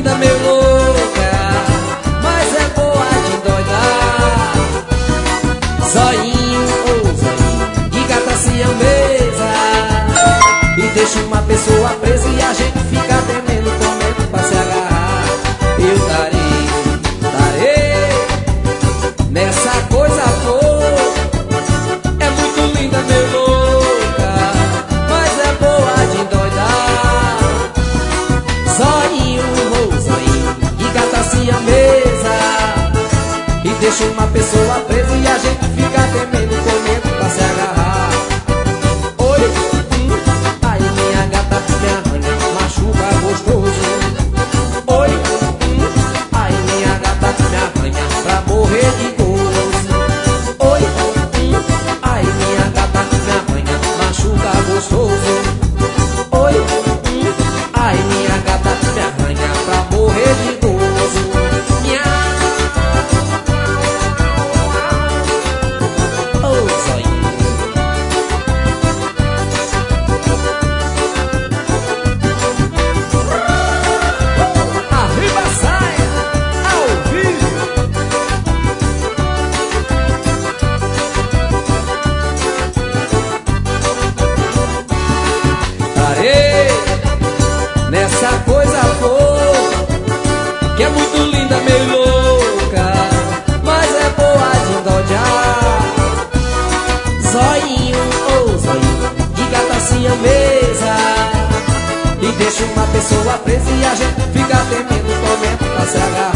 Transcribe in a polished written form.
linda, meio louca, mas é boa de endoidar. Zoinho, oh zoinho, de gata siamesa, e deixa uma pessoa presa e a gente fica temendo, comendo pra se agarrar. Eu darei nessa coisa boa. É muito linda, meio louca, mas é boa de endoidar. Zoinho, oh zoinho, de gata siamesa, e deixa uma pessoa presa e a gente fica temendo, comendo pra se agarrar. Oi, ai minha gata me arranha, machuca gostoso. Oi, ai minha gata me arranha pra morrer de gozo. Oi, ai minha gata me arranha, machuca gostoso. Oi, ai minha gata me arranha pra morrer de gozo. Oh, zoinho. Arriba a saia, ao vivo. Parei nessa coisa boa, que é muito linda, meio louca, mas é boa de endoidar. Zoinho, oh zoinho, de gata siamesa, e deixa uma pessoa presa e a gente fica temendo, comendo pra se agarrar.